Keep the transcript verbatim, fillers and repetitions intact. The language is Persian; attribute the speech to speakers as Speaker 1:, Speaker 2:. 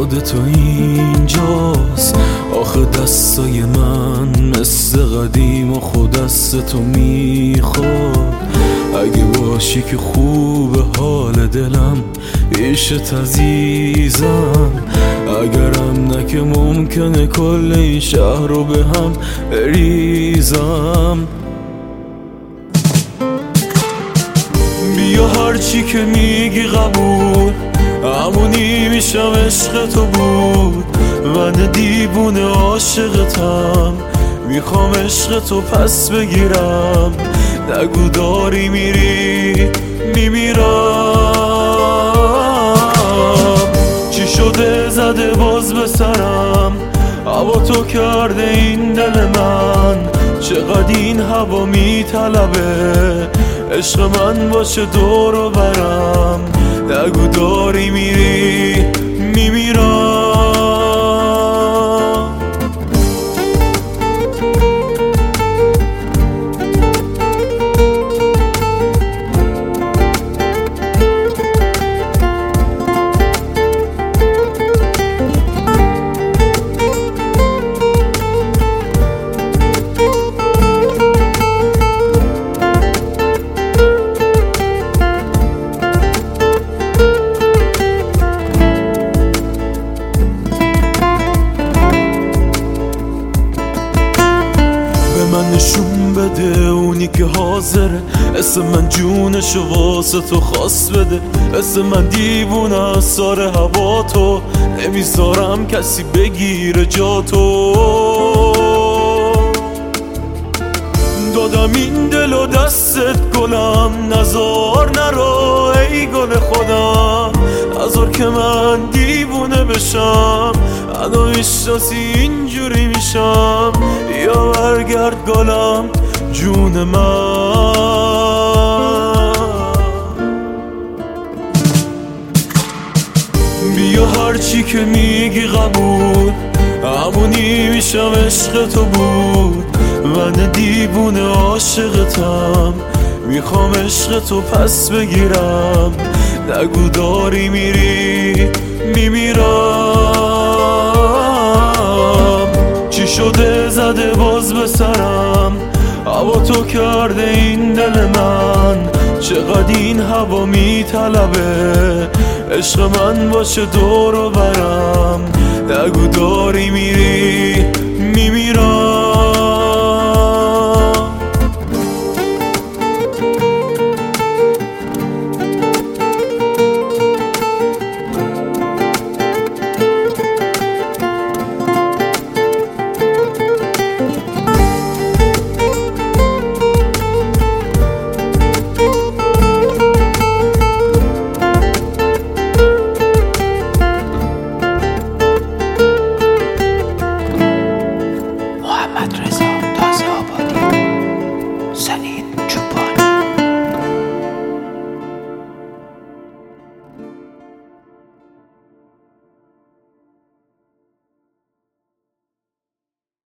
Speaker 1: خودتو اینجاست. آخه دستای من مثل قدیم و خود دستتو میخواد. اگه باشی که خوب حال دلم عشقت عزیزم، اگرم نه که ممکنه کل این شهر رو به هم بریزم. بیا هرچی که میگی قبول، همونی میشم عشق تو بود. من دیوونه عاشقتم، میخوام عشق تو پس بگیرم. نگو داری میری میمیرم. چی شده زده باز به سرم، هوا تو کرده این دل من. چقدر این هوا میطلبه عشق من باشه دور و برم. نگو داری میری میمیرم. من نشون بده اونی که حاضره اسم من جونشو واسه تو خواست بده. اسم من دیوونه از سار هوا تو، نمیذارم کسی بگیره جا تو. دادم این دل و دستت گلم، نزار نرو ای گل خودم. نزار که من دیوونه بشم، انا میشناسی اینجوری میشم. یا برگرد گلم جون من. بیا هرچی که میگی قبول، همونی میشم عشق تو بود. من دیوونه عاشقتم، میخوام عشق تو پس بگیرم. نگو داری میری میمیرم. چی شده زده باز به سرم، هوا تو کرده این دل من. چقدر این هوا میطلبه عشق من باشه دور و برم. نگو داری میری